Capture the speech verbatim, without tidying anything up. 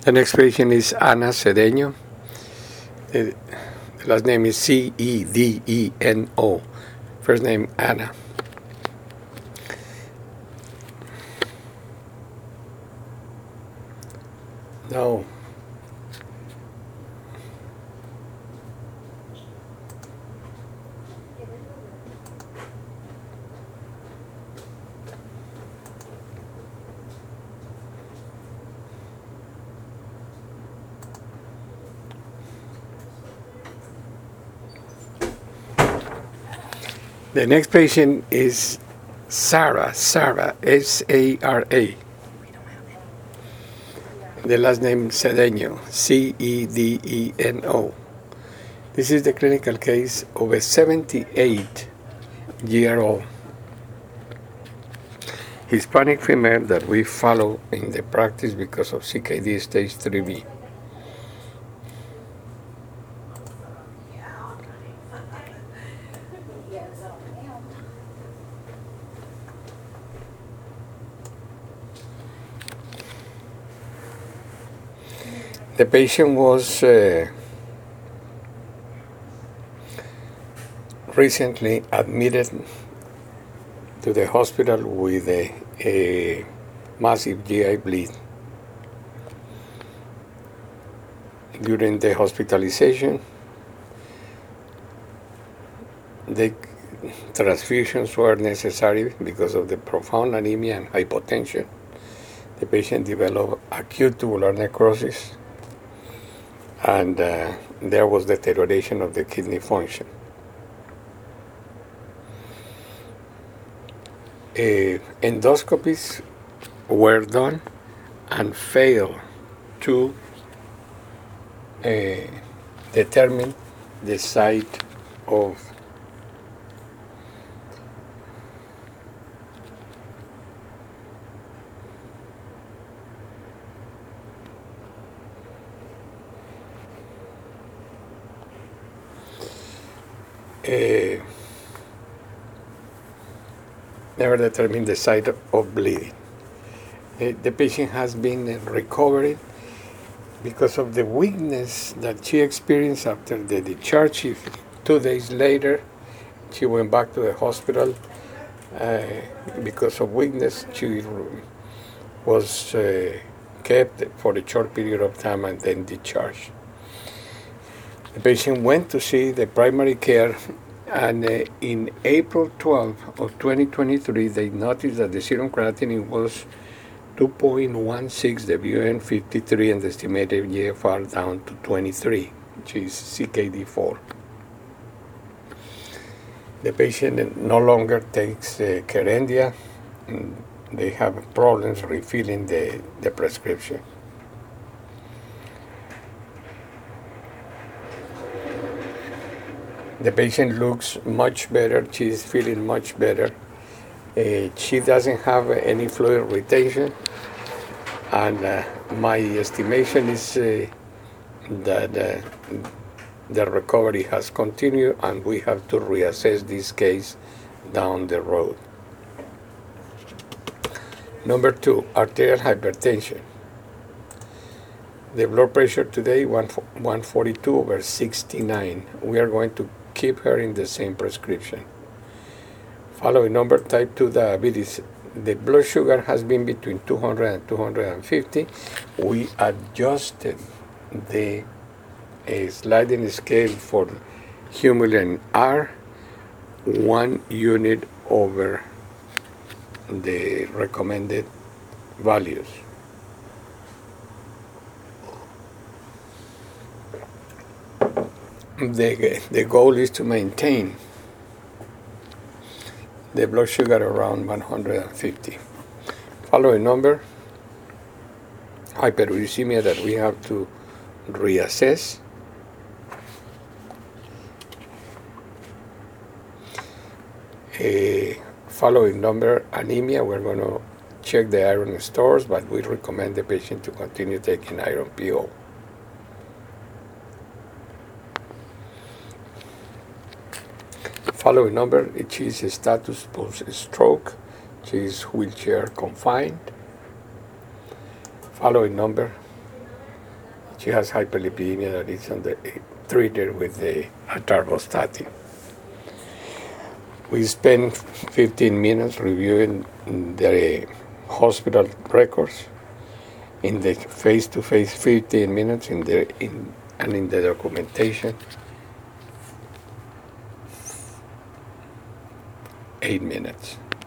The next patient is Ana Cedeño. The, the last name is C E D E N O. First name Ana. No. The next patient is Sarah, Sarah, S A R A. The last name Cedeño, C E D E N O. This is the clinical case of a seventy-eight-year-old Hispanic female that we follow in the practice because of C K D stage three B. The patient was uh, recently admitted to the hospital with a, a massive G I bleed. During the hospitalization, the transfusions were necessary because of the profound anemia and hypotension. The patient developed acute tubular necrosis, and uh, there was deterioration of the kidney function. Uh, endoscopies were done and failed to uh, determine the site of Uh, never determined the site of bleeding. Uh, the patient has been uh, recovering because of the weakness that she experienced after the discharge. She, two days later, she went back to the hospital uh, because of weakness. She was uh, kept for a short period of time and then discharged. The patient went to see the primary care, and uh, in April twelfth of twenty twenty-three, they noticed that the serum creatinine was two point one six, the B U N fifty-three, and the estimated G F R down to twenty-three, which is C K D four. The patient no longer takes uh, Kerendia, and they have problems refilling the, the prescription. The patient looks much better. She's feeling much better. Uh, she doesn't have any fluid retention. And uh, my estimation is uh, that uh, the recovery has continued, and we have to reassess this case down the road. Number two, arterial hypertension. The blood pressure today, one forty-two over sixty-nine. We are going to keep her in the same prescription. Following number, type two diabetes. The blood sugar has been between two hundred and two hundred fifty. We adjusted the uh, sliding scale for Humulin R one unit over the recommended values. The, the goal is to maintain the blood sugar around one hundred fifty. Following number, hyperuricemia that we have to reassess. A following number, anemia, we're going to check the iron stores, but we recommend the patient to continue taking iron P O. Following number, she is status post-stroke. She is wheelchair confined. Following number, She has hyperlipidemia that is under, treated with the atorvastatin. We spent fifteen minutes reviewing the hospital records, in the face-to-face fifteen minutes, in the in and in the documentation eight minutes.